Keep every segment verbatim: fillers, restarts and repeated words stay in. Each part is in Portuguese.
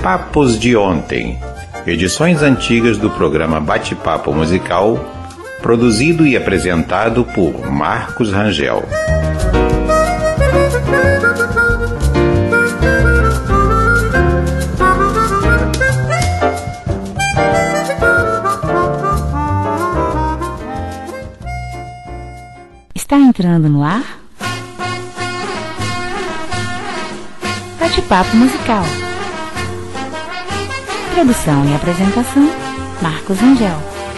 Papos de Ontem, edições antigas do programa Bate-Papo Musical, produzido e apresentado por Marcos Rangel. Está entrando no ar Bate-Papo Musical. Produção e apresentação, Marcos Rangel.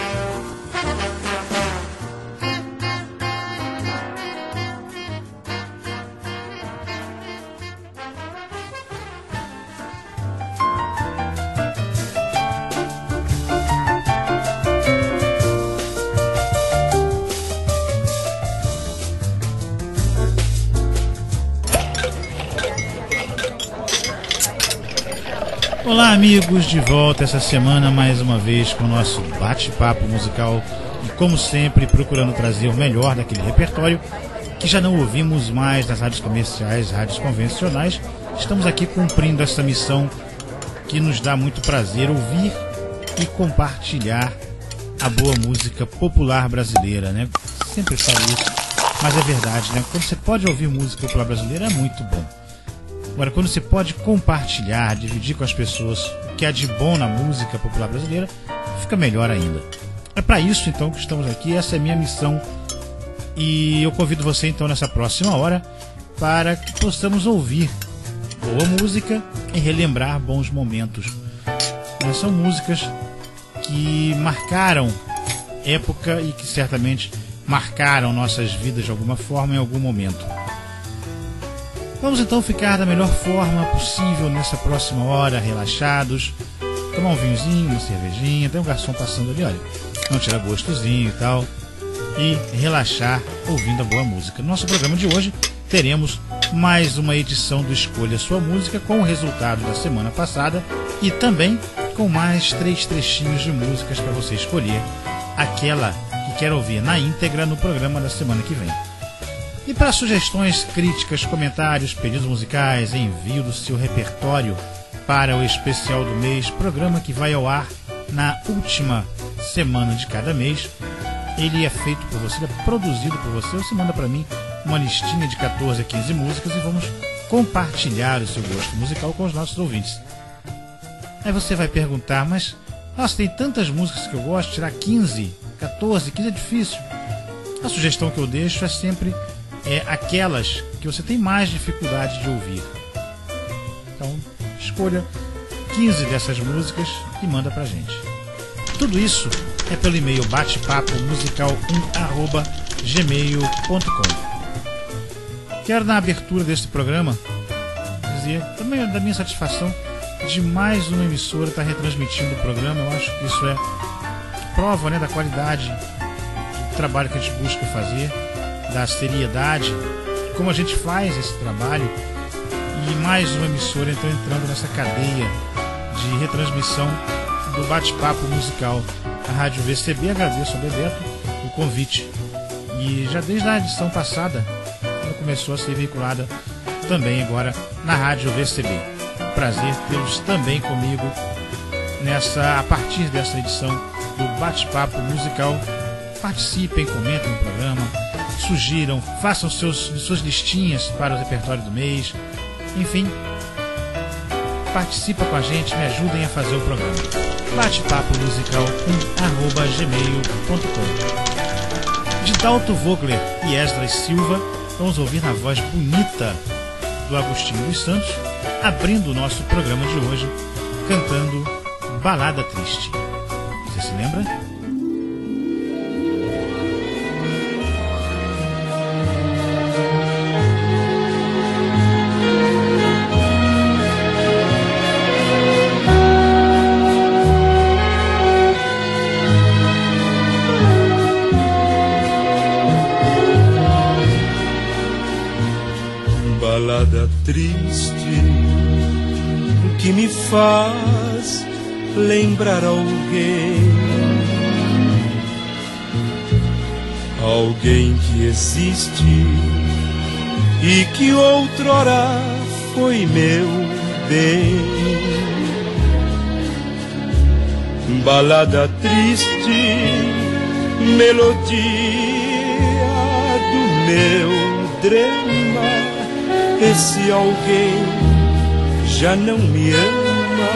Olá amigos, de volta essa semana mais uma vez com o nosso bate-papo musical e como sempre procurando trazer o melhor daquele repertório que já não ouvimos mais nas rádios comerciais, rádios convencionais. Estamos aqui cumprindo essa missão que nos dá muito prazer ouvir e compartilhar a boa música popular brasileira, né? Sempre falo isso, mas é verdade, né? Quando você pode ouvir música popular brasileira é muito bom. Agora, quando você pode compartilhar, dividir com as pessoas o que há de bom na música popular brasileira, fica melhor ainda. É para isso, então, que estamos aqui. Essa é a minha missão. E eu convido você, então, nessa próxima hora, para que possamos ouvir boa música e relembrar bons momentos. Mas são músicas que marcaram época e que certamente marcaram nossas vidas de alguma forma, em algum momento. Vamos então ficar da melhor forma possível nessa próxima hora, relaxados, tomar um vinhozinho, uma cervejinha, tem um garçom passando ali, olha, não tirar gostozinho e tal, e relaxar ouvindo a boa música. No nosso programa de hoje teremos mais uma edição do Escolha Sua Música com o resultado da semana passada e também com mais três trechinhos de músicas para você escolher aquela que quer ouvir na íntegra no programa da semana que vem. E para sugestões, críticas, comentários, pedidos musicais, envio do seu repertório para o especial do mês, programa que vai ao ar na última semana de cada mês. Ele é feito por você, é produzido por você. Você manda para mim uma listinha de quatorze a quinze músicas e vamos compartilhar o seu gosto musical com os nossos ouvintes. Aí você vai perguntar, mas nossa, tem tantas músicas que eu gosto, tirar quinze, quatorze, quinze é difícil. A sugestão que eu deixo é sempre é aquelas que você tem mais dificuldade de ouvir. Então, escolha quinze dessas músicas e manda pra gente. Tudo isso é pelo e-mail batepapo musical um arroba gmail ponto com. Quero, na abertura deste programa, dizer também da minha satisfação de mais uma emissora estar retransmitindo o programa. Eu acho que isso é prova, né, da qualidade do trabalho que a gente busca fazer, da seriedade, como a gente faz esse trabalho. E mais uma emissora então entrando nessa cadeia de retransmissão do bate-papo musical. A Rádio V C B, agradeço ao Bebeto o convite. E já desde a edição passada ela começou a ser veiculada também agora na Rádio V C B. Prazer tê-los também comigo nessa, a partir dessa edição do bate-papo musical. Participem, comentem no programa, sugiram, façam seus, suas listinhas para o repertório do mês. Enfim, participa com a gente, me ajudem a fazer o programa. Bate-papo musical um arroba gmail ponto com. De Dalto Vogler e Esdras Silva, vamos ouvir na voz bonita do Agostinho dos Santos, abrindo o nosso programa de hoje, cantando Balada Triste. Você se lembra? Balada triste que me faz lembrar alguém, alguém que existe e que outrora foi meu bem. balada triste, melodia do meu drama. Esse alguém já não me ama,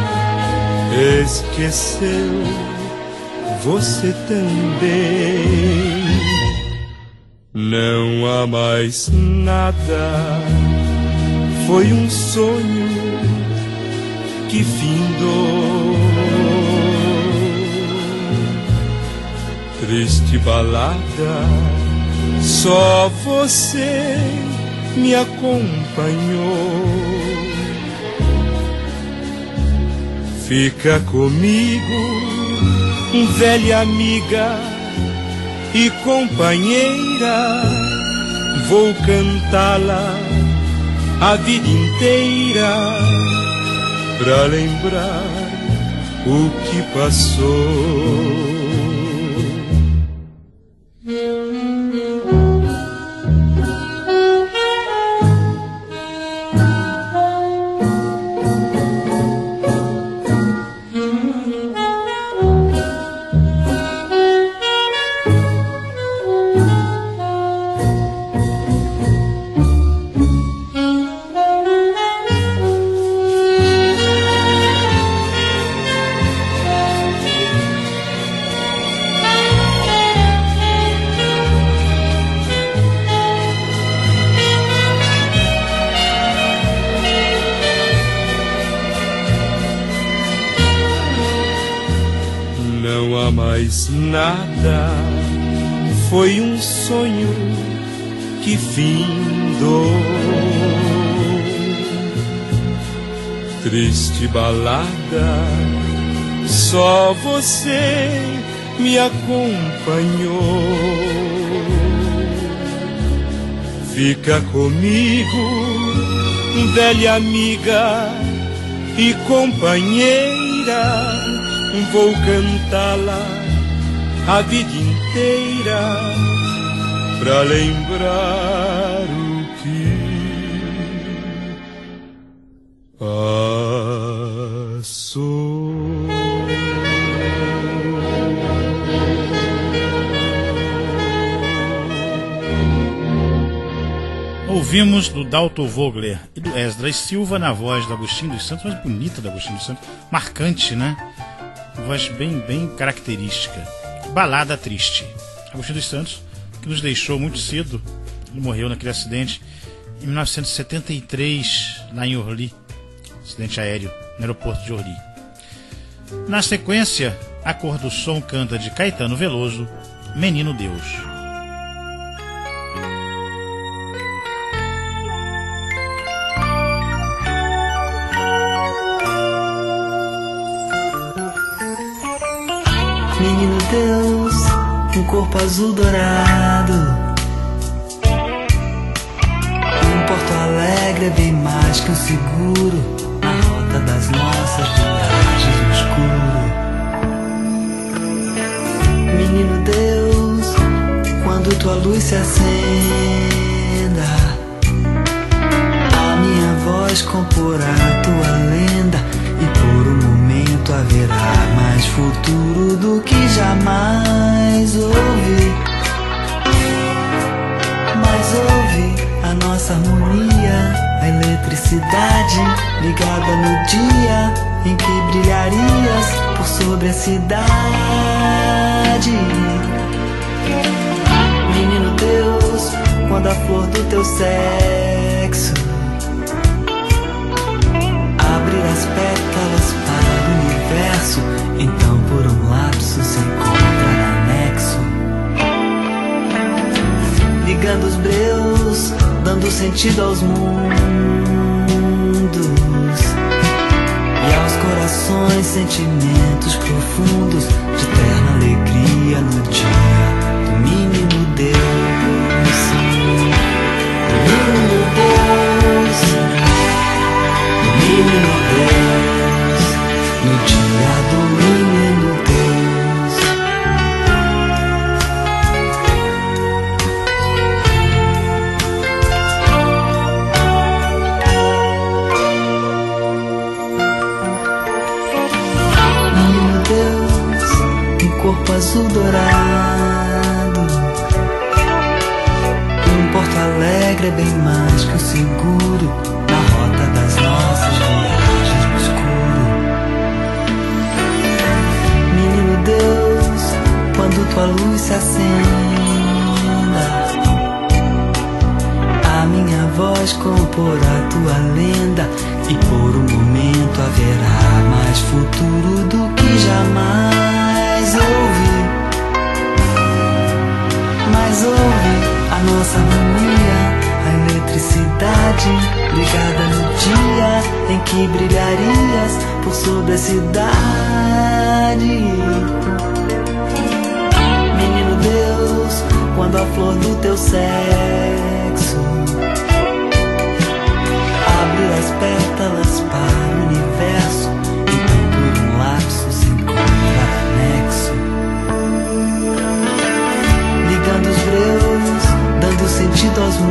esqueceu você também. Não há mais nada, foi um sonho que findou. Triste balada, só você me acompanhou. Fica comigo, velha amiga e companheira, vou cantá-la a vida inteira pra lembrar o que passou. Nada, foi um sonho que findou. Triste balada, só você me acompanhou. Fica comigo, velha amiga e companheira, vou cantá-la a vida inteira pra lembrar o que passou. Ouvimos do Dalton Vogler e do Esdras Silva na voz do Agostinho dos Santos, mais bonita do Agostinho dos Santos, marcante, né? Voz bem, bem característica. Balada Triste. Agostinho dos Santos, que nos deixou muito cedo, ele morreu naquele acidente em mil novecentos e setenta e três, lá em Orly, acidente aéreo no aeroporto de Orly. Na sequência, a Cor do Som canta de Caetano Veloso, Menino Deus. Menino Deus, um corpo azul dourado, um Porto Alegre é bem mais que um seguro na rota das nossas viagens no escuro. Menino Deus, quando tua luz se acenda, a minha voz comporá tua lenda, e por um momento haverá mais futuro do que jamais ouvi. Mas ouve a nossa harmonia, a eletricidade ligada no dia em que brilharias por sobre a cidade. Menino Deus, quando a flor do teu sexo abrir as pétalas para o universo, então por um lapso se encontra anexo, ligando os breus, dando sentido aos mundos e aos corações, sentimentos profundos de eterna alegria no dia do menino Deus. Menino Deus, menino Deus, no dia do menino Deus. Menino Deus, bem mais que o seguro na rota das nossas viagens no escuro. Menino Deus, quando tua luz se acenda, a minha voz comporá tua lenda, e por um momento haverá mais futuro do que jamais ouvi. Mas ouve a nossa harmonia, a eletricidade ligada no dia em que brilharias por sobre a cidade. Menino Deus, quando a flor do teu sexo abre as pétalas para o universo, então por um lapso se encontra anexo, ligando os breus, dando sentido aos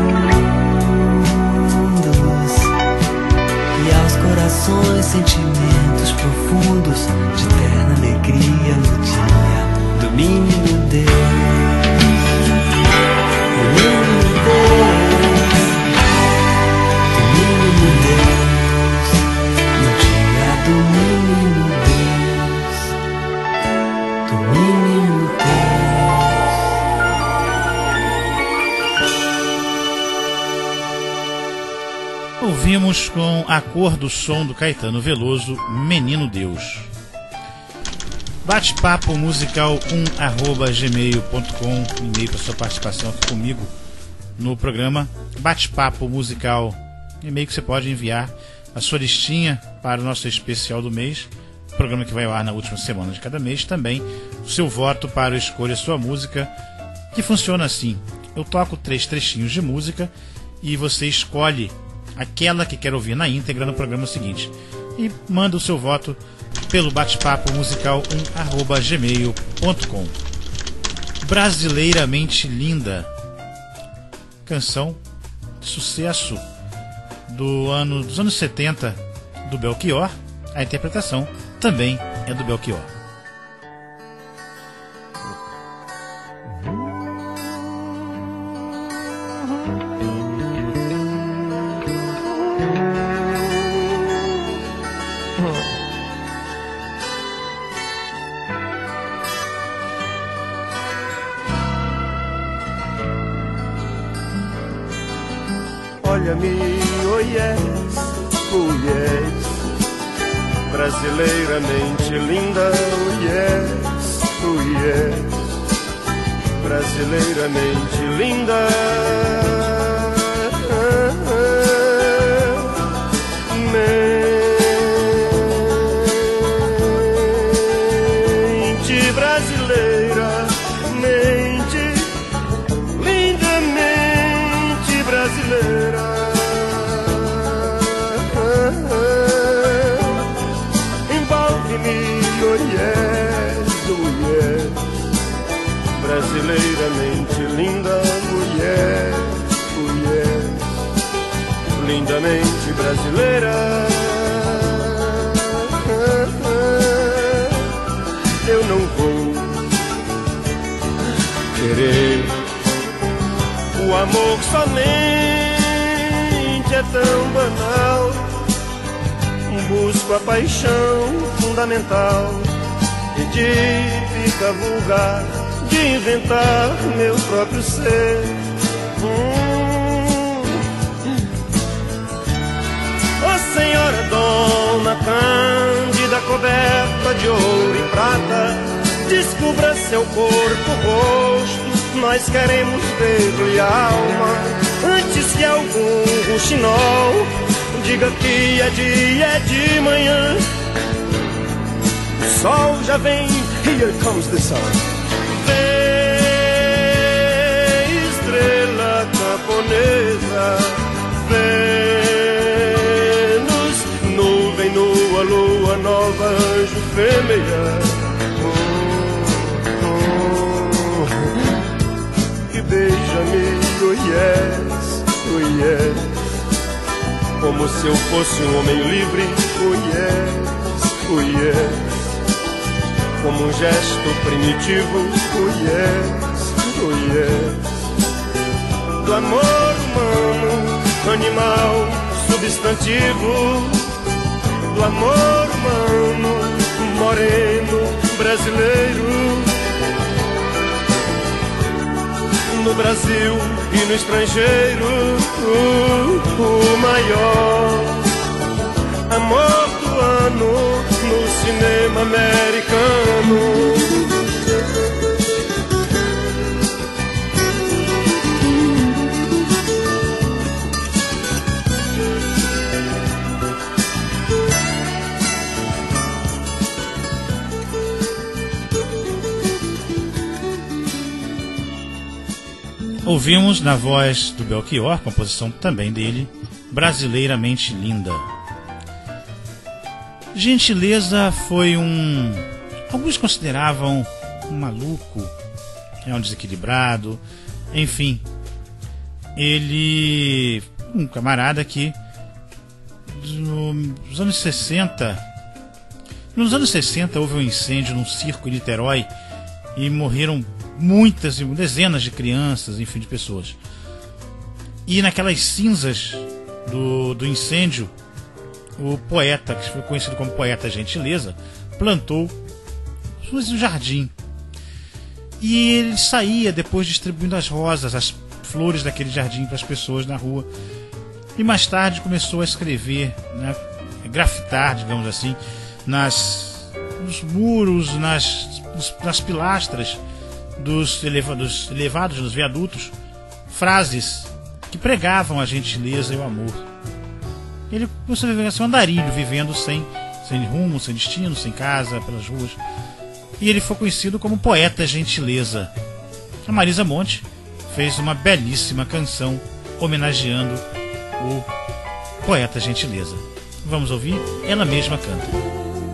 mundos e aos corações, sentimentos profundos de eterna alegria no dia do menino Deus. Menino Deus, do menino Deus, no dia do menino Deus, do menino Deus. Ouvimos com a cor do som do Caetano Veloso, Menino Deus. Bate-papo musical um arroba gmail ponto com, e-mail para sua participação aqui comigo no programa. Bate-papo musical, e-mail que você pode enviar a sua listinha para o nosso especial do mês, programa que vai ao ar na última semana de cada mês. Também o seu voto para o Escolha Sua Música, que funciona assim: eu toco três trechinhos de música e você escolhe aquela que quer ouvir na íntegra no programa seguinte e manda o seu voto pelo bate-papo musical um arroba gmail ponto com. Brasileiramente Linda, canção de sucesso do ano, dos anos setenta do Belchior. A interpretação também é do Belchior. Olha-me, oh yes, oh yes, brasileiramente linda, oh yes, oh yes, brasileiramente linda. Mente brasileira, mente, lindamente brasileira. Oh yes, oh yes, brasileiramente linda, oh yes, oh yes, lindamente brasileira. Eu não vou querer o amor que somente é tão banal. Busco a paixão fundamental e típica vulgar de inventar meu próprio ser. Hum. Oh senhora Dona Cândida, coberta de ouro e prata, descubra seu corpo, rosto, nós queremos ver-lhe a alma, antes que algum rouxinol diga que é dia, é de manhã. O sol já vem, here comes the sun. Vem, estrela camponesa, Vênus, nuvem, nua, lua nova, anjo, fêmea. Oh, oh. E beija-me, oh yes, oh yes, como se eu fosse um homem livre, oh yes, oh yes, como um gesto primitivo, oh yes, oh yes, do amor humano, animal, substantivo, do amor humano, moreno, brasileiro. No Brasil e no estrangeiro, uh, o maior amor do ano no cinema americano. Ouvimos na voz do Belchior, composição também dele, Brasileiramente Linda. Gentileza foi um... alguns consideravam um maluco, é um desequilibrado, enfim. Ele... um camarada que nos anos sessenta... Nos anos sessenta houve um incêndio num circo em Niterói e morreram muitas, dezenas de crianças, enfim, de pessoas. E naquelas cinzas do, do incêndio, o poeta, que foi conhecido como Poeta Gentileza, plantou um jardim. E ele saía depois distribuindo as rosas, as flores daquele jardim para as pessoas na rua. E mais tarde começou a escrever, né, grafitar, digamos assim, nas, nos muros, nas, nas pilastras dos elevados, elevados nos viadutos, frases que pregavam a gentileza e o amor. Ele começou a viver assim, um andarilho, vivendo sem, sem rumo, sem destino, sem casa, pelas ruas. E ele foi conhecido como Poeta Gentileza. A Marisa Monte fez uma belíssima canção homenageando o Poeta Gentileza. Vamos ouvir? Ela mesma canta.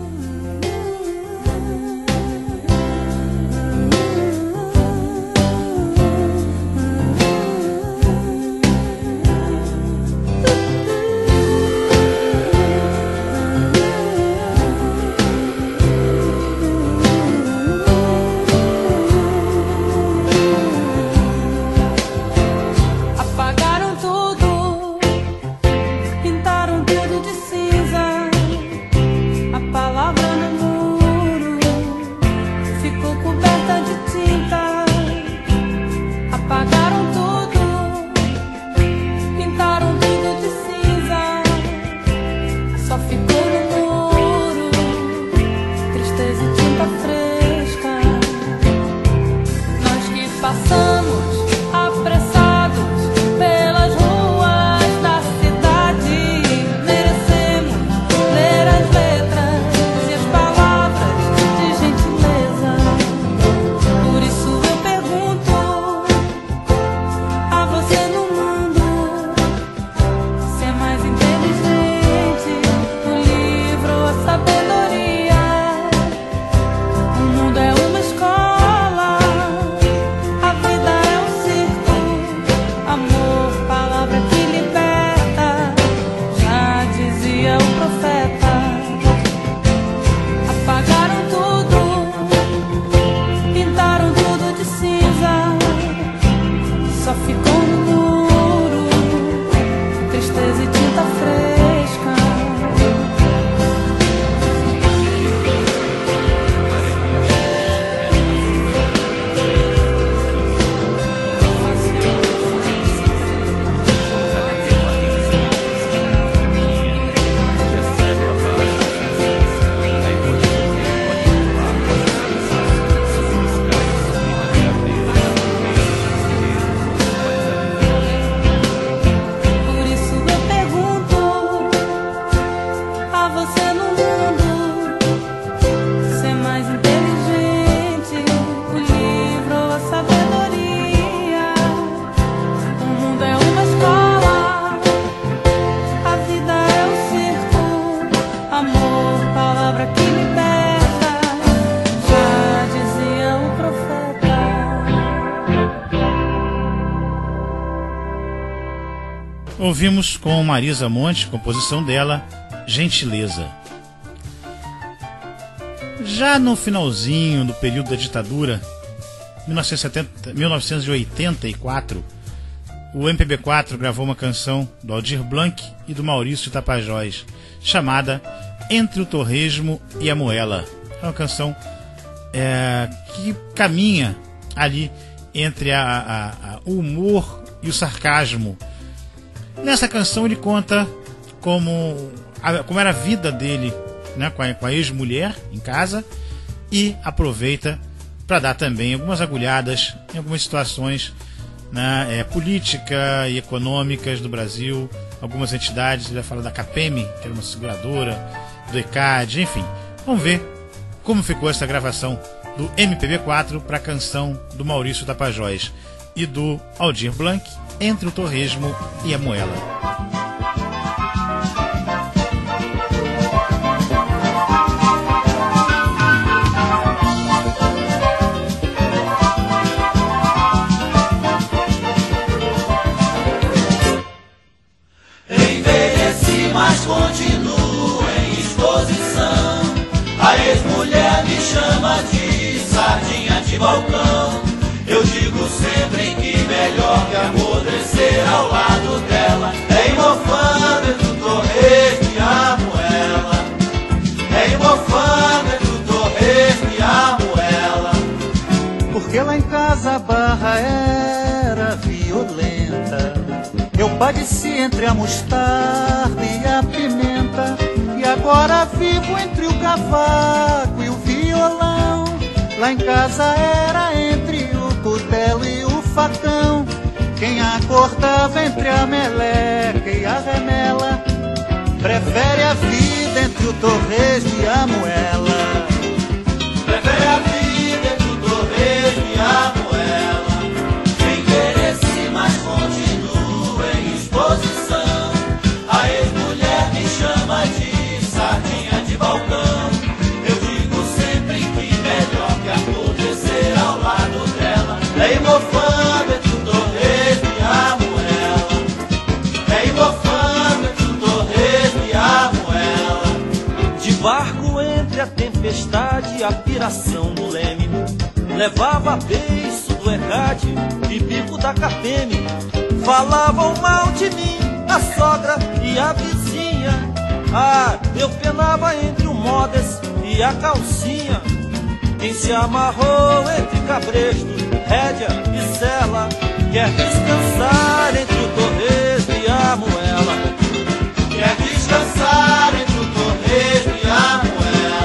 Ouvimos com Marisa Monte, composição dela, Gentileza. Já no finalzinho do período da ditadura, mil novecentos e setenta, mil novecentos e oitenta e quatro, o M P B quatro gravou uma canção do Aldir Blanc e do Maurício Tapajós, chamada Entre o Torresmo e a Moela. É uma canção é, que caminha ali entre a, a, a, o humor e o sarcasmo. Nessa canção ele conta como, a, como era a vida dele, né, com a, com a ex-mulher em casa, e aproveita para dar também algumas agulhadas em algumas situações, né, é, política e econômicas do Brasil, algumas entidades. Ele vai falar da CAPEM, que era uma seguradora, do ECAD, enfim. Vamos ver como ficou essa gravação do M P B quatro para a canção do Maurício Tapajós e do Aldir Blanc, Entre o Torresmo e a Moela. Envelheci, mas continuo em exposição. A ex-mulher me chama de sardinha de balcão. Eu digo sempre que melhor que apodrecer ao lado dela é mofando entre o torresmo e a moela. É mofando entre o torresmo e a moela. Porque lá em casa a barra era violenta. Eu padeci entre a mostarda e a pimenta, e agora vivo entre o cavaco e o violão. Lá em casa era entre o cutelo e o facão. Quem acordava entre a meleca e a remela prefere a vida entre o torresmo e a moela. Prefere a vida entre o torresmo e a moela. Envelheci, mas continuo em exposição. A ex-mulher me chama de sardinha de balcão. Eu digo sempre que melhor que apodrecer ao lado dela é mofando entre o torresmo e a moela. É mofando entre o torresmo e a moela. De barco entre a tempestade e a piração do leme, levava beiço do ECAD e bico da CAPEM. Falavam mal de mim, a sogra e a vizinha. Ah, eu penava entre o modas e a calcinha. Quem se amarrou entre cabresto, rédea e sela quer descansar entre o torresmo e a moela. Quer descansar entre o torresmo e a moela.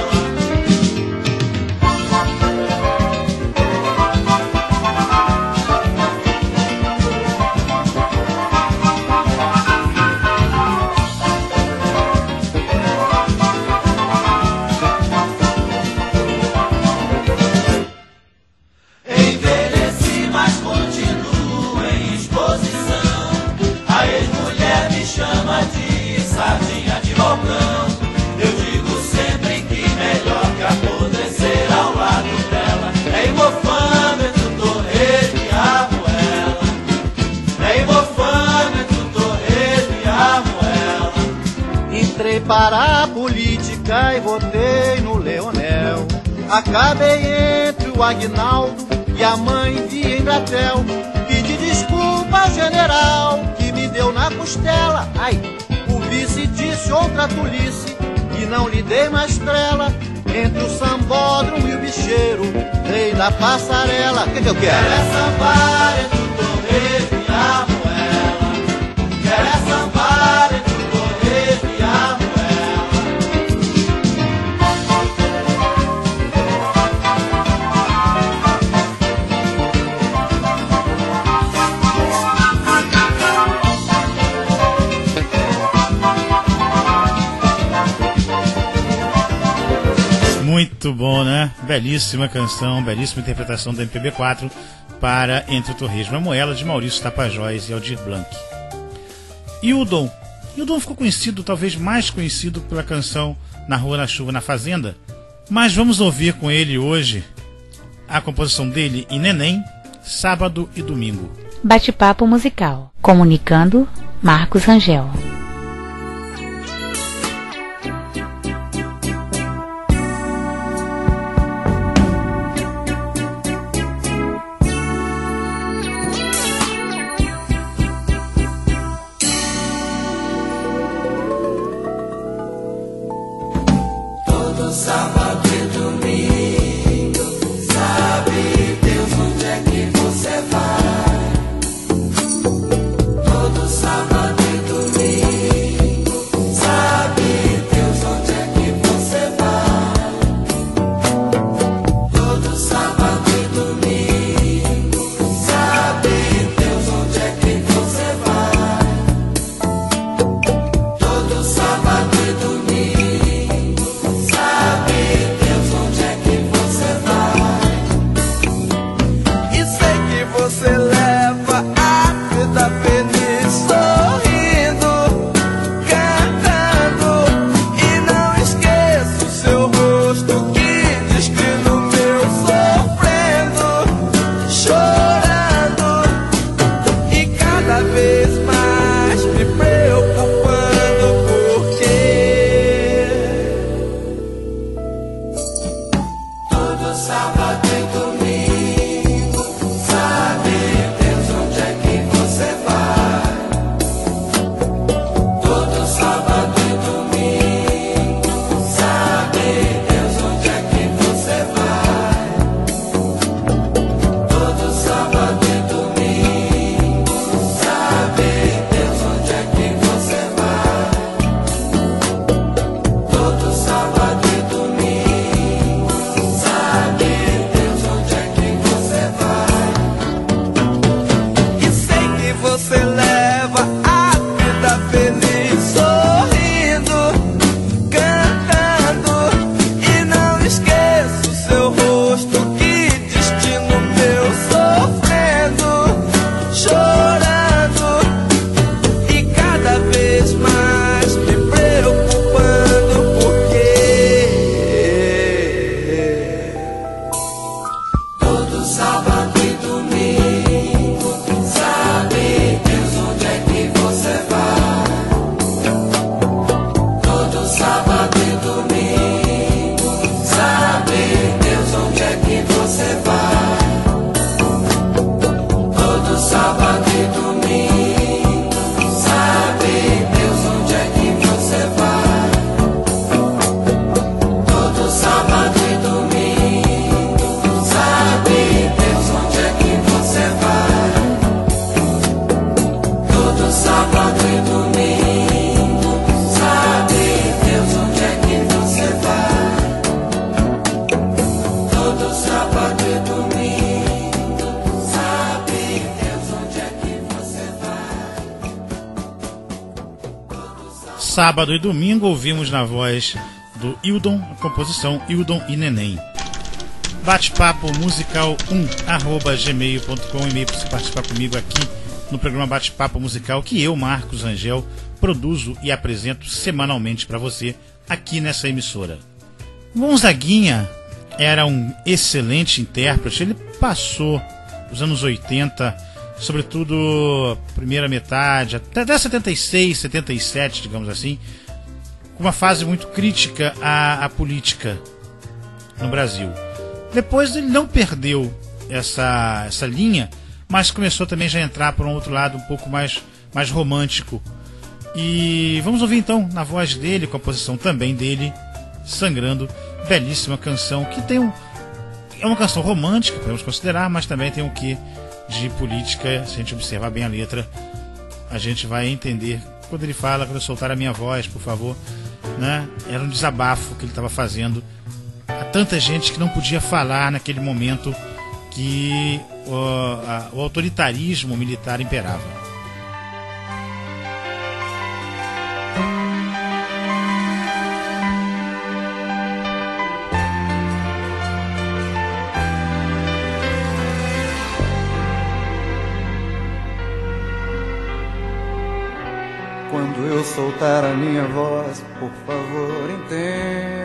Envelheci, mas continuo em exposição. A ex-mulher me chama de sardinha de balcão. Eu digo sempre que melhor que apodrecer ao lado dela é mofando entre o torresmo e a moela. É mofando entre o torresmo e a moela. Entrei para a política e votei no Leonel. Acabei entre o Aguinaldo e a mãe de Embratel. Pedi desculpa ao general que me deu na costela. Ai, o vice disse outra tolice e não lhe dei mais trela. Entre o sambódromo e o bicheiro, rei da passarela. O que, que eu quero? Quer é sambar entre o torresmo e a moela. Quer é sambar entre o torresmo e a moela. Muito bom, né? Belíssima canção, belíssima interpretação do M P B quatro para Entre o Torresmo e a Moela, de Maurício Tapajós e Aldir Blanc. E o Dom? E o Dom ficou conhecido, talvez mais conhecido, pela canção Na Rua, na Chuva, na Fazenda. Mas vamos ouvir com ele hoje a composição dele em Neném, Sábado e Domingo. Bate-papo musical. Comunicando, Marcos Rangel. Sábado e domingo ouvimos na voz do Hildon, a composição Hildon e Neném. Bate-papo musical um arroba gmail ponto com, e-mail para você participar comigo aqui no programa Bate-papo Musical, que eu, Marcos Rangel, produzo e apresento semanalmente para você aqui nessa emissora. Gonzaguinha era um excelente intérprete. Ele passou os anos oitenta, sobretudo primeira metade, até setenta e seis, setenta e sete, digamos assim, com uma fase muito crítica à, à política no Brasil. Depois ele não perdeu essa, essa linha, mas começou também já a entrar por um outro lado um pouco mais, mais romântico. E vamos ouvir então na voz dele, composição também dele, Sangrando, belíssima canção que tem um, é uma canção romântica, podemos considerar, mas também tem um quê de política. Se a gente observar bem a letra, a gente vai entender quando ele fala, quando eu soltar a minha voz, por favor, né? Era um desabafo que ele estava fazendo a tanta gente que não podia falar naquele momento que o, a, o autoritarismo militar imperava. Quando eu soltar a minha voz, por favor, entenda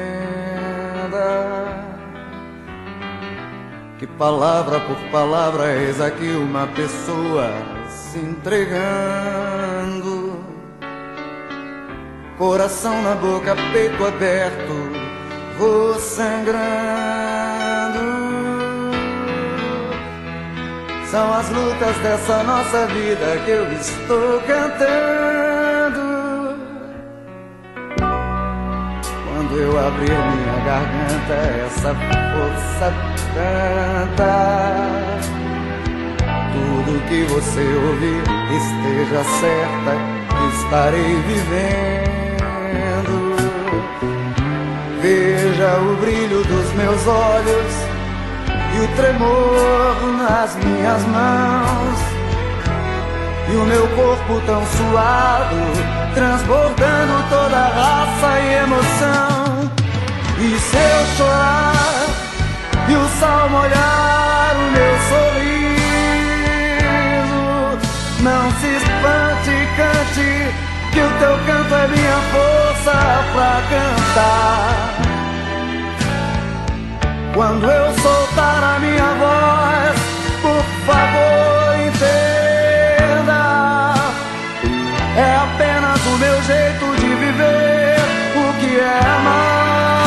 que palavra por palavra eis aqui uma pessoa se entregando, coração na boca, peito aberto, vou sangrando. São as lutas dessa nossa vida que eu estou cantando. Quando eu abrir minha garganta, essa força canta. Tudo que você ouvir, esteja certa, estarei vivendo. Veja o brilho dos meus olhos e o tremor nas minhas mãos, e o meu corpo tão suado, transbordando toda a raça e emoção. E se eu chorar e o sol molhar o meu sorriso, não se espante, cante, que o teu canto é minha força pra cantar. Quando eu soltar a minha voz, por favor, entenda, é apenas o meu jeito de viver o que é amar.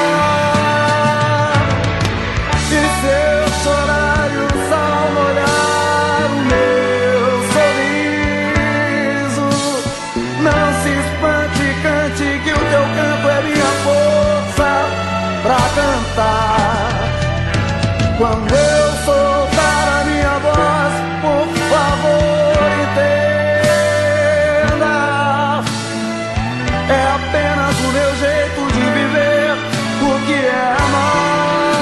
E se eu chorar e o sol molhar o meu sorriso, não se espante, cante, que o teu canto é minha força pra cantar. Quando eu soltar a minha voz, por favor, entenda, é apenas o meu jeito de viver o que é amar.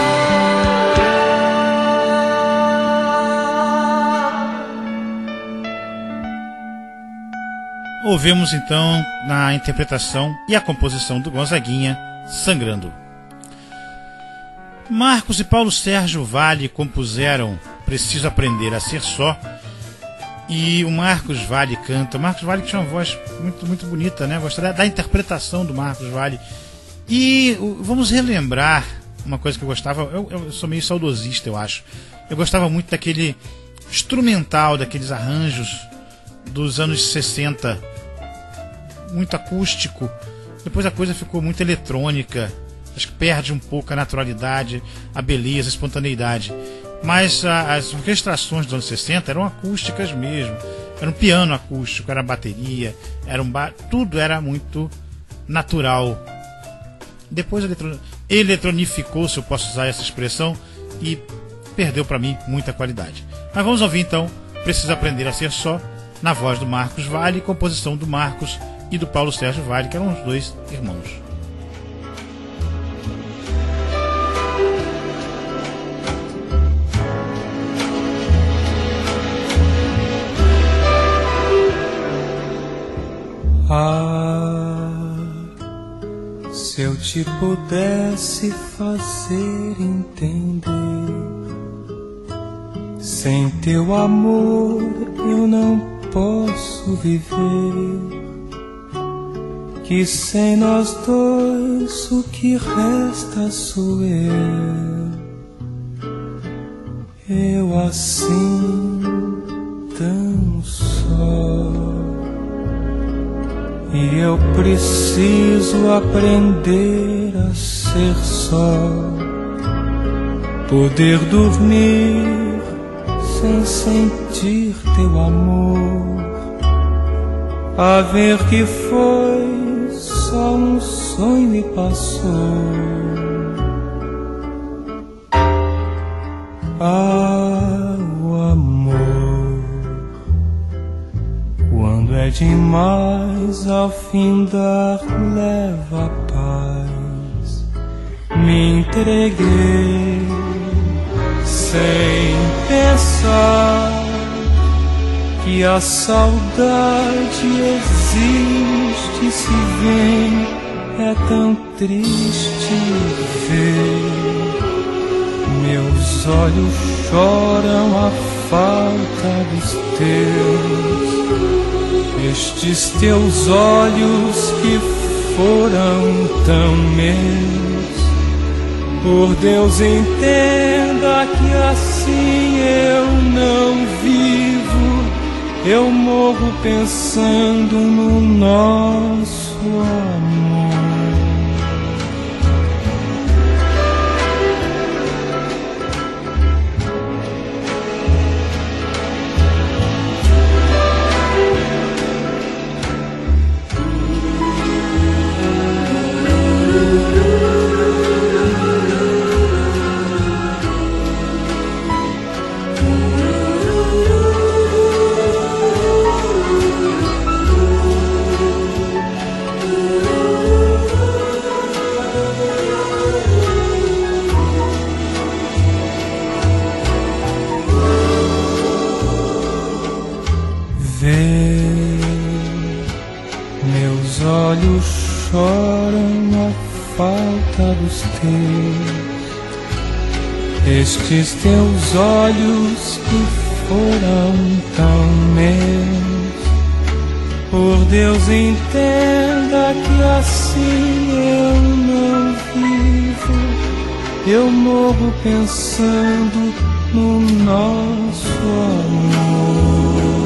Ouvimos então na interpretação e a composição do Gonzaguinha, Sangrando. Marcos e Paulo Sérgio Vale compuseram Preciso Aprender a Ser Só, e o Marcos Vale canta. O Marcos Vale que tinha uma voz muito, muito bonita, né? Gostaria da interpretação do Marcos Vale. E vamos relembrar uma coisa que eu gostava. Eu, eu sou meio saudosista, eu acho. Eu gostava muito daquele instrumental, daqueles arranjos dos anos sessenta, muito acústico. Depois a coisa ficou muito eletrônica. Acho que perde um pouco a naturalidade, a beleza, a espontaneidade. Mas a, as orquestrações dos anos sessenta eram acústicas mesmo. Era um piano acústico, era bateria, era um ba... tudo era muito natural. Depois eletron... eletronificou, se eu posso usar essa expressão, e perdeu para mim muita qualidade. Mas vamos ouvir então Preciso Aprender a Ser Só, na voz do Marcos Vale, composição do Marcos e do Paulo Sérgio Vale, que eram os dois irmãos. Ah, se eu te pudesse fazer entender, sem teu amor eu não posso viver, que sem nós dois o que resta sou eu. Eu assim tão só, e eu preciso aprender a ser só, poder dormir sem sentir teu amor, a ver que foi só um sonho e passou. Ah, o amor, quando é demais, ao findar leva a paz. Me entreguei sem pensar que a saudade existe, se vem, é tão triste ver. Meus olhos choram a falta dos teus, estes teus olhos que foram tão meus. Por Deus, entenda que assim eu não vivo, eu morro pensando no nosso amor. Choram a falta dos teus, estes teus olhos que foram tão meus. Por Deus, entenda que assim eu não vivo, eu morro pensando no nosso amor.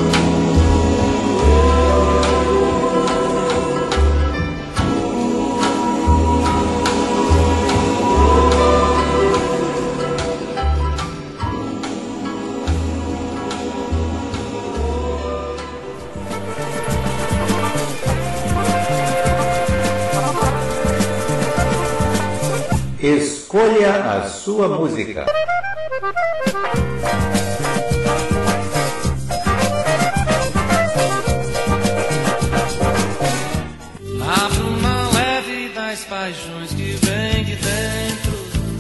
Escolha a sua música. Na bruma leve das paixões que vem de dentro,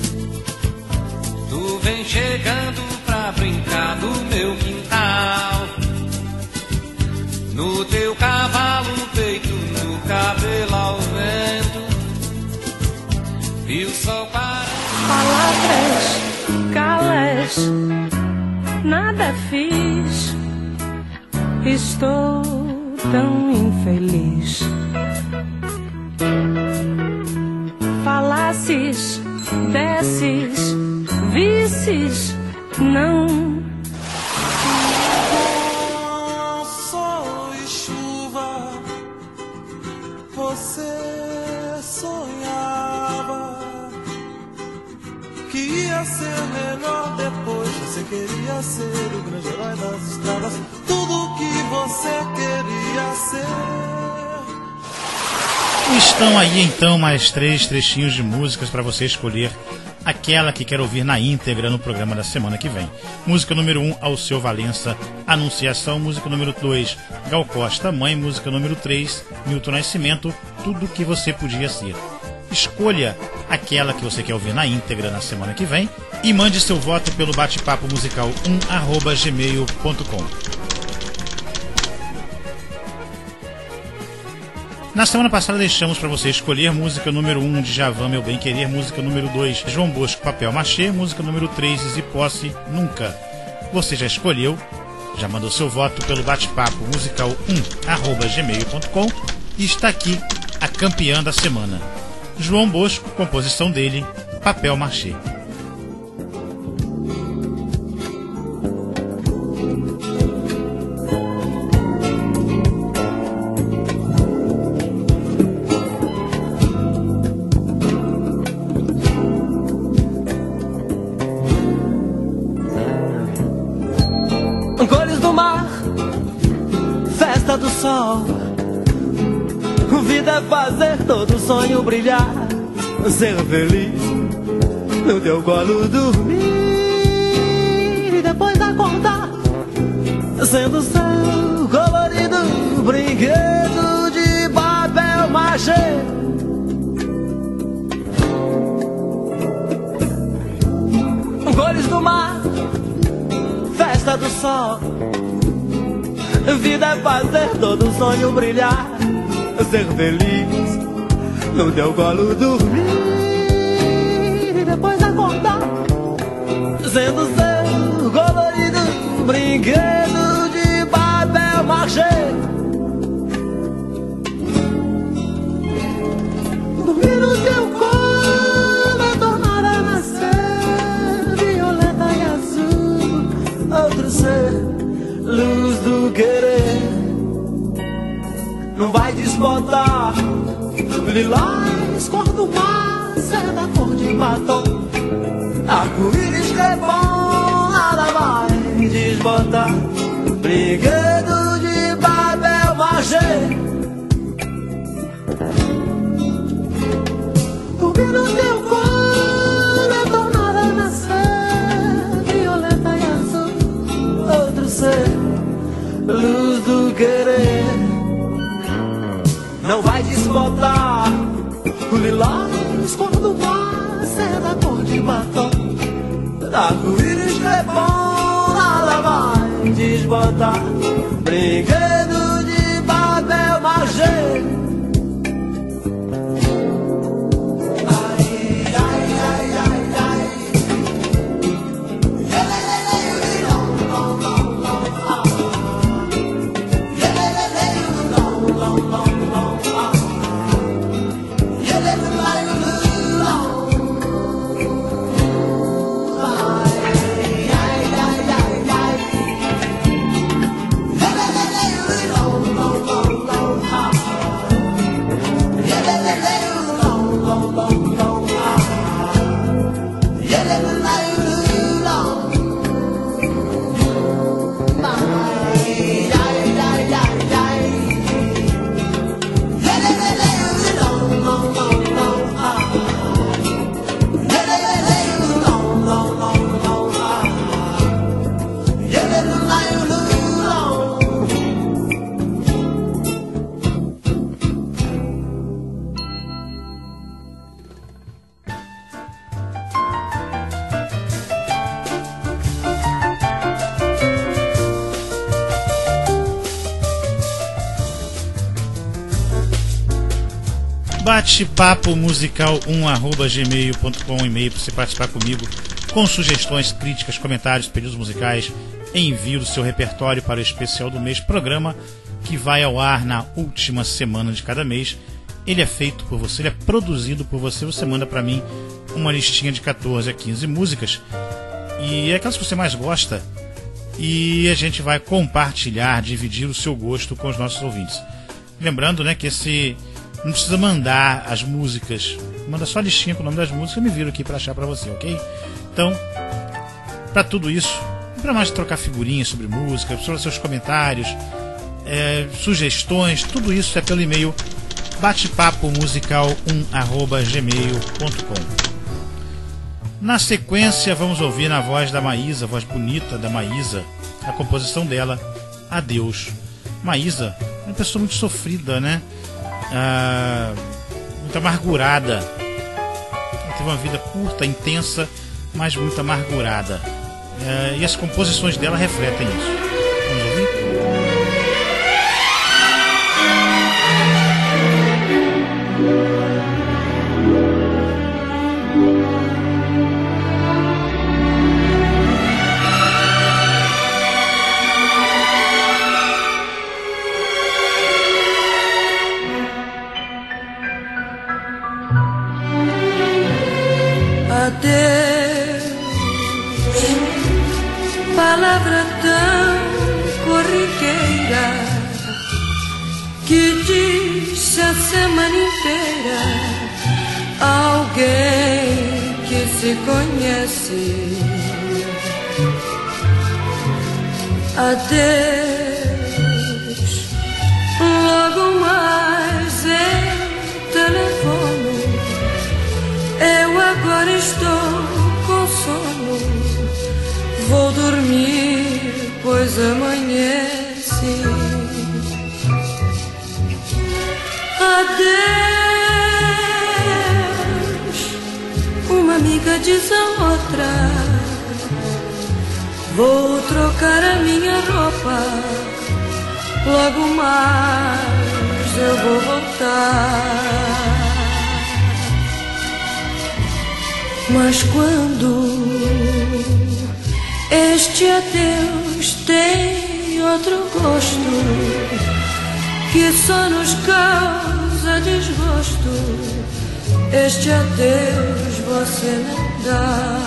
tu vem chegando pra brincar no meu quintal. No teu cavalo peito, no cabelo ao vento, e o sol para. Palavras, calas, nada fiz. Estou tão infeliz. Falasses, desses, visses, não. Sol e chuva, você sonhava que ia ser melhor depois. Você queria ser o grande herói das estradas, tudo que você queria ser. Estão aí então mais três trechinhos de músicas para você escolher aquela que quer ouvir na íntegra no programa da semana que vem. Música número um, Alceu Valença, Anunciação. Música número dois, Gal Costa, Mãe. Música número três, Milton Nascimento, Tudo Que Você Podia Ser. Escolha aquela que você quer ouvir na íntegra na semana que vem e mande seu voto pelo bate-papo musical um arroba gmail ponto com. Na semana passada deixamos para você escolher música número um de Djavan, Meu Bem Querer, música número dois João Bosco, Papel Machê, música número três Zizi Posse, Nunca. Você já escolheu, já mandou seu voto pelo bate-papo musical um arroba gmail ponto com e está aqui a campeã da semana. João Bosco, composição dele, Papel Machê. Do sol, vida é fazer todo sonho brilhar, ser feliz, no teu colo dormir e depois acordar, sendo seu colorido brinquedo de papel machê. Cores do mar, festa do sol, vida é fazer todo sonho brilhar, ser feliz, no teu colo dormir e depois acordar, sendo seu colorido brinquedo de papel machê. Dormir no teu colo é tornar a nascer violeta e azul, outro ser, luz do querer, não vai desbotar, lilás, cor do mar, seda cor de batom, arco-íris que é bom, nada vai desbotar, brinquedo de papel machê. Dormir no teu colo é tornar a nascer violeta e azul, outro ser, luz do querer, não vai desbotar, o lilás, cor do mar, seda cor de batom, arco-íris que é bom, nada vai desbotar, brinquedo de papel machê. Bate-papo musical um arroba gmail ponto com, e-mail para você participar comigo com sugestões, críticas, comentários, pedidos musicais, envio do seu repertório para o especial do mês, programa que vai ao ar na última semana de cada mês. Ele é feito por você, ele é produzido por você, você manda para mim uma listinha de catorze a quinze músicas e é aquelas que você mais gosta e a gente vai compartilhar, dividir o seu gosto com os nossos ouvintes. Lembrando, né, que esse não precisa mandar as músicas, manda só a listinha com o nome das músicas, eu me viro aqui para achar para você, ok? Então, para tudo isso, para mais trocar figurinhas sobre música, sobre seus comentários, é, sugestões, tudo isso é pelo e-mail batepapo musical um arroba gmail ponto com. Na sequência, vamos ouvir na voz da Maísa, a voz bonita da Maísa, a composição dela, Adeus. Maísa é uma pessoa muito sofrida, né? Ah, muito amargurada. Ela teve uma vida curta, intensa, mas muito amargurada. Ah, e as composições dela refletem isso. Vamos ouvir? Adeus, palavra tão corriqueira que diz a semana inteira alguém que se conhece. Adeus, logo mais eu telefono. Eu agora estou com sono. Vou dormir, pois amanhece. Adeus, uma amiga diz a outra: vou trocar a minha roupa. Logo mais eu vou voltar. Mas quando este adeus tem outro gosto que só nos causa desgosto, este adeus você não dá.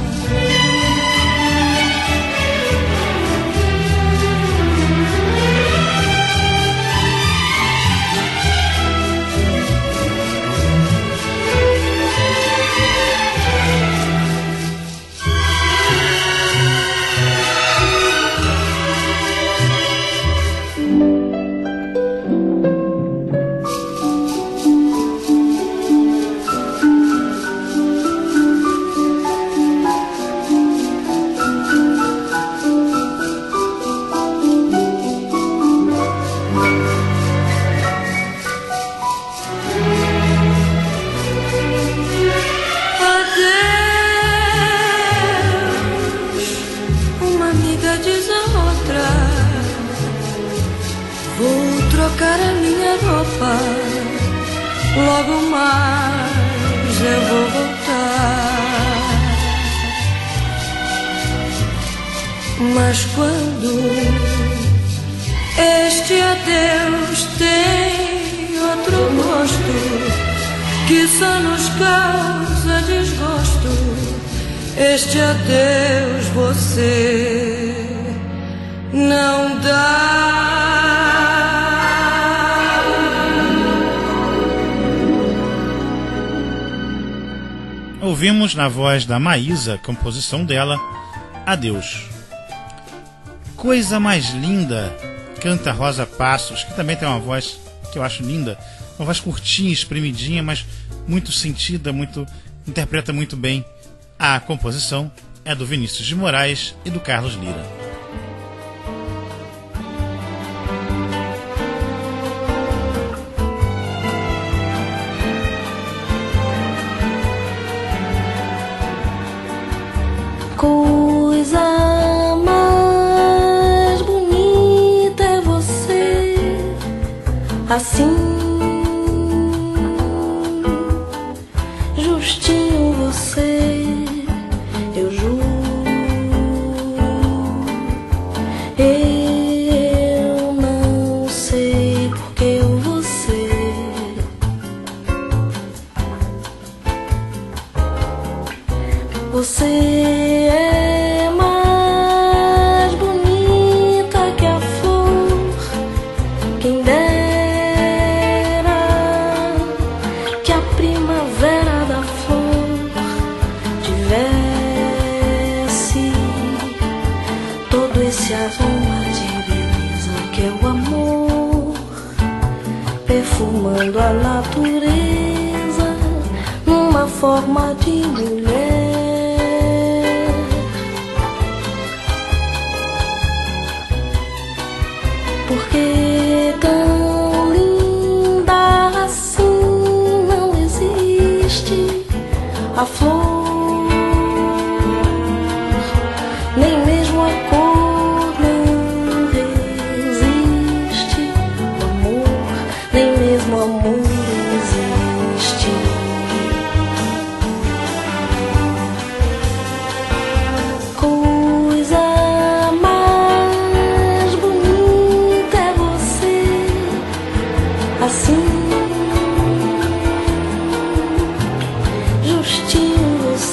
Trocar a minha roupa, logo mais eu vou voltar. Mas quando este adeus tem outro gosto que só nos causa desgosto, este adeus você não dá. Ouvimos na voz da Maísa, composição dela, Adeus. Coisa mais linda, canta Rosa Passos, que também tem uma voz que eu acho linda, uma voz curtinha, espremidinha, mas muito sentida, muito, interpreta muito bem. A composição é do Vinícius de Moraes e do Carlos Lira. Coisa mais bonita é você, assim, justinho você, eu juro. Eu não sei porque eu você, você perfumando a natureza numa forma de mulher. Porque tão linda assim não existe a flor, nem mesmo a cor. O amor existe. Coisa mais bonita é você, assim, justinho você.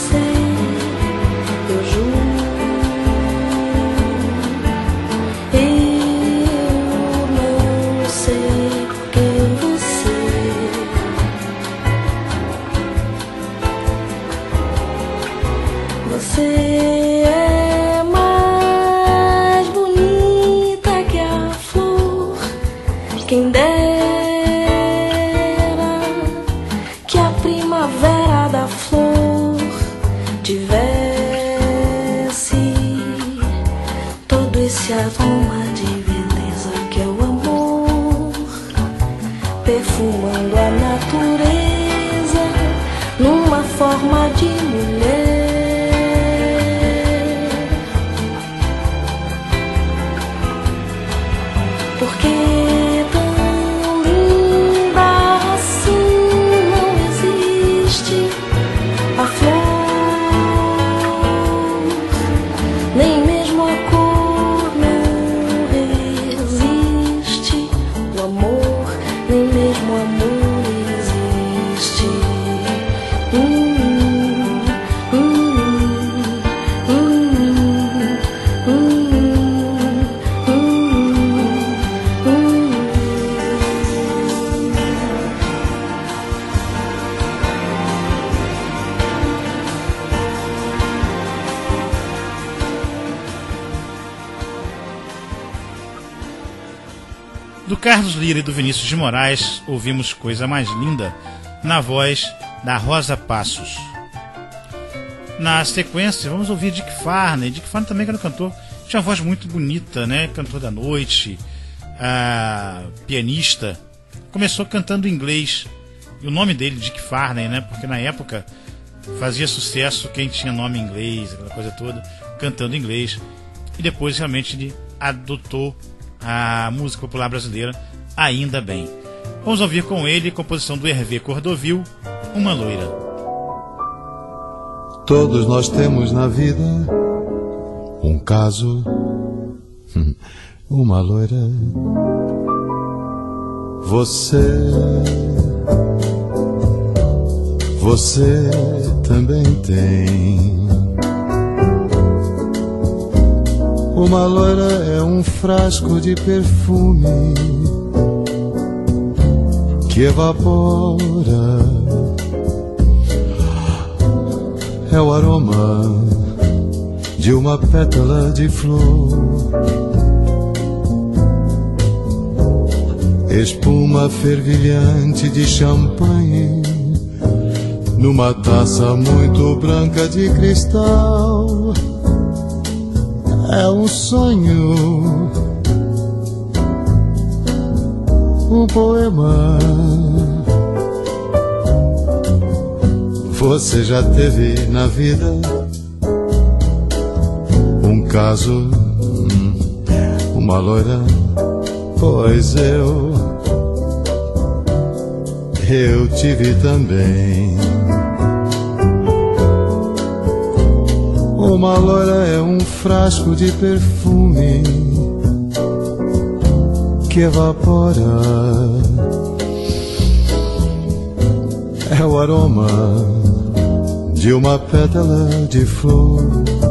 transformando a natureza numa forma de mulher. Porque tão linda assim não existe a flor, nem mesmo a cor não resiste, o amor, nem mesmo o amor existe. Hum, hum, hum, hum, hum, Do Carlos Lira e do Vinícius de Moraes, ouvimos Coisa Mais Linda, na voz da Rosa Passos. Na sequência, vamos ouvir Dick Farney. Dick Farney também era um cantor, tinha uma voz muito bonita, né? Cantor da noite, ah, pianista. Começou cantando em inglês. E o nome dele, Dick Farney, né? Porque na época fazia sucesso quem tinha nome em inglês, aquela coisa toda, cantando em inglês. E depois realmente ele adotou a música popular brasileira, ainda bem. Vamos ouvir com ele, composição do Hervé Cordovil, Uma Loira. Todos nós temos na vida um caso, uma loira. Você, você também tem. Uma loira é um frasco de perfume que evapora. É o aroma de uma pétala de flor, espuma fervilhante de champanhe numa taça muito branca de cristal. É um sonho, um poema. Você já teve na vida um caso, uma loira? Pois eu, eu tive também. Uma loira é um frasco de perfume que evapora. É o aroma de uma pétala de flor,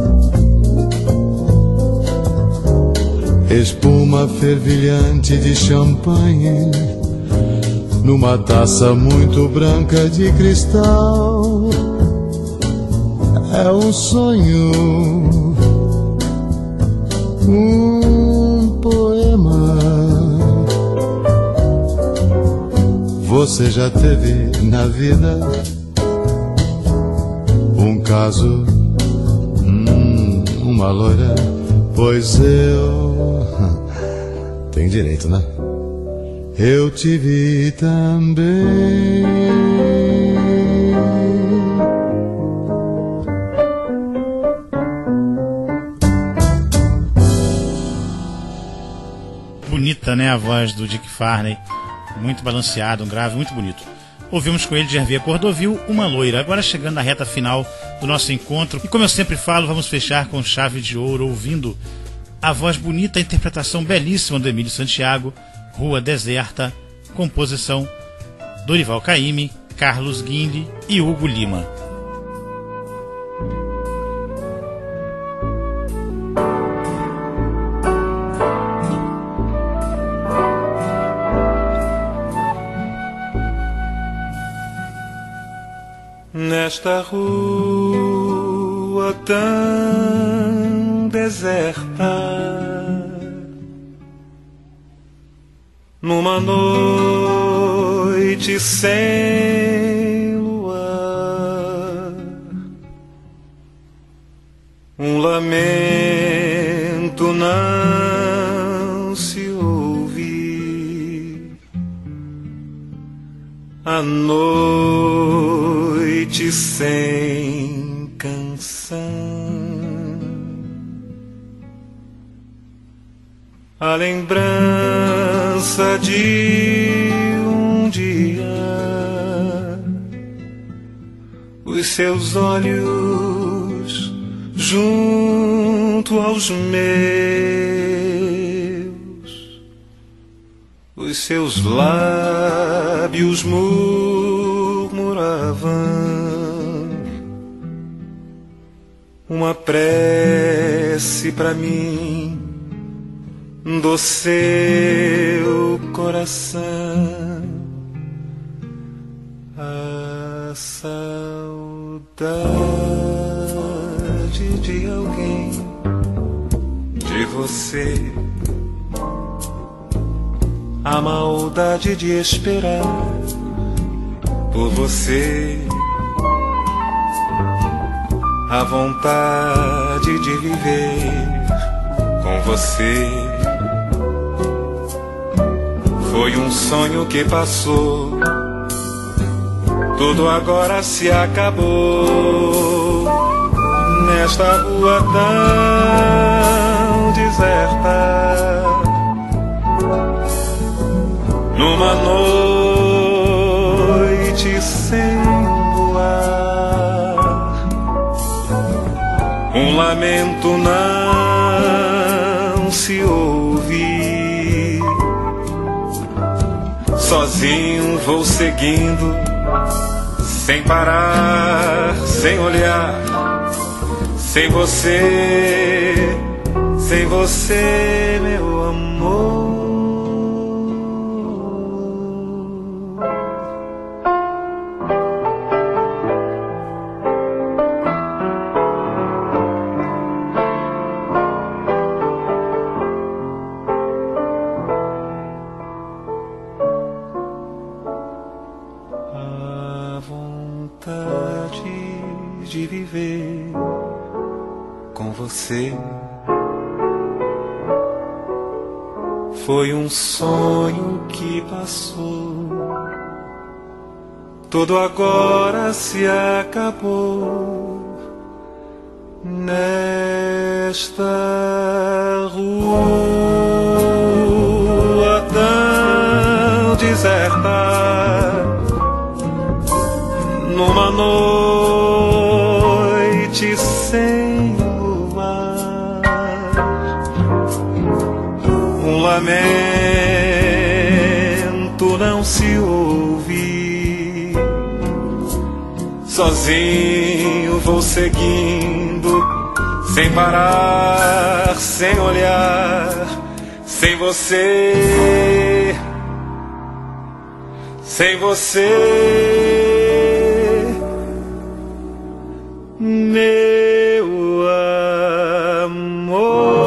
espuma fervilhante de champanhe numa taça muito branca de cristal. É um sonho, um poema. Você já teve na vida um caso, hum, uma loira? Pois eu tenho direito, né? Eu tive também. Bonita, né, a voz do Dick Farney, muito balanceado, um grave muito bonito. Ouvimos com ele de Hervé Cordovil, Uma Loira. Agora chegando na reta final do nosso encontro, e como eu sempre falo, vamos fechar com chave de ouro, ouvindo a voz bonita, a interpretação belíssima do Emílio Santiago, Rua Deserta, composição Dorival Caymmi, Carlos Guinle e Hugo Lima. Nesta rua tão deserta, numa noite sem luar, um lamento não se ouve, a noite sem canção, a lembrança de um dia, os seus olhos junto aos meus, os seus lábios murmuravam uma prece pra mim do seu coração. A saudade de alguém, de você, a maldade de esperar por você, a vontade de viver com você. Foi um sonho que passou, tudo agora se acabou. Nesta rua tão deserta, numa noite sem luar, um lamento não se ouve. Sozinho vou seguindo, sem parar, sem olhar, sem você, sem você, meu amor. De viver com você foi um sonho que passou, tudo agora se acabou. Nesta rua tão deserta, numa noite sem luar, um lamento não se ouve. Sozinho vou seguindo, sem parar, sem olhar, sem você, sem você, meu amor.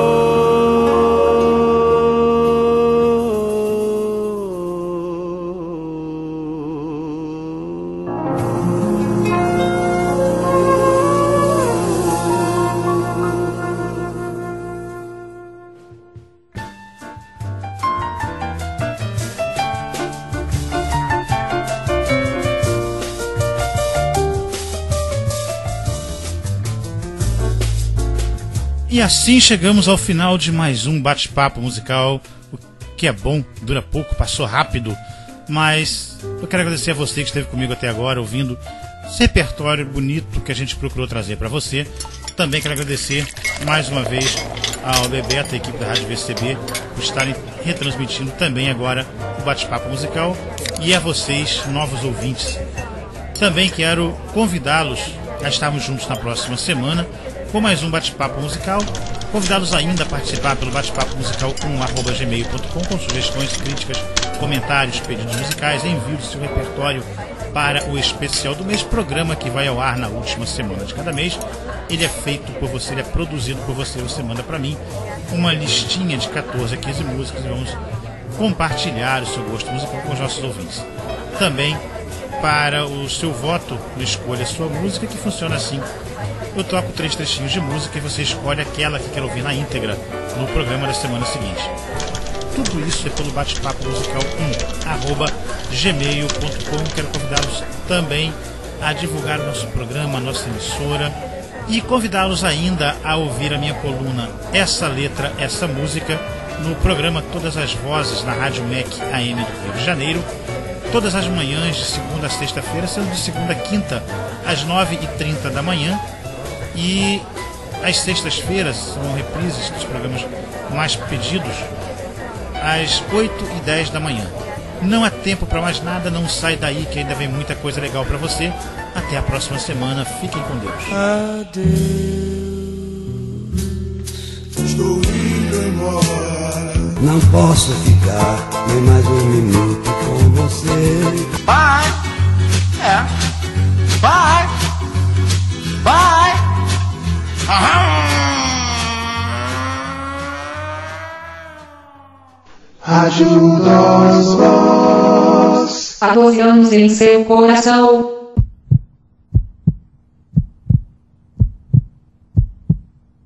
E assim chegamos ao final de mais um bate-papo musical, o que é bom, dura pouco, passou rápido, mas eu quero agradecer a você que esteve comigo até agora, ouvindo esse repertório bonito que a gente procurou trazer para você. Também quero agradecer mais uma vez ao Bebeto, a equipe da Rádio V C B, por estarem retransmitindo também agora o bate-papo musical, e a vocês, novos ouvintes. Também quero convidá-los a estarmos juntos na próxima semana com mais um bate-papo musical. Convidá-los ainda a participar pelo bate-papo musical um arroba gmail ponto com com sugestões, críticas, comentários, pedidos musicais, envio do seu repertório para o especial do mês, programa que vai ao ar na última semana de cada mês. Ele é feito por você, ele é produzido por você. Você manda para mim uma listinha de catorze a quinze músicas e vamos compartilhar o seu gosto musical com os nossos ouvintes. Também para o seu voto no Escolha Sua Música, que funciona assim: eu toco três trechinhos de música e você escolhe aquela que quer ouvir na íntegra no programa da semana seguinte. tudo isso é pelo bate-papo musical um arroba gmail ponto com. Quero convidá-los também a divulgar o nosso programa, a nossa emissora, e convidá-los ainda a ouvir a minha coluna Essa Letra, Essa Música, no programa Todas as Vozes, na Rádio M E C A M do Rio de Janeiro, todas as manhãs de segunda a sexta-feira, sendo de segunda a quinta às nove e trinta da manhã, e às sextas-feiras são reprises dos programas mais pedidos às oito e dez da manhã. Não há tempo para mais nada, não sai daí que ainda vem muita coisa legal para você. Até a próxima semana, fiquem com Deus. Adeus, estou indo embora. Não posso ficar nem mais um minuto com você. Bye, é, bye, bye. Rádio Nós Voz. Há doze anos em seu coração.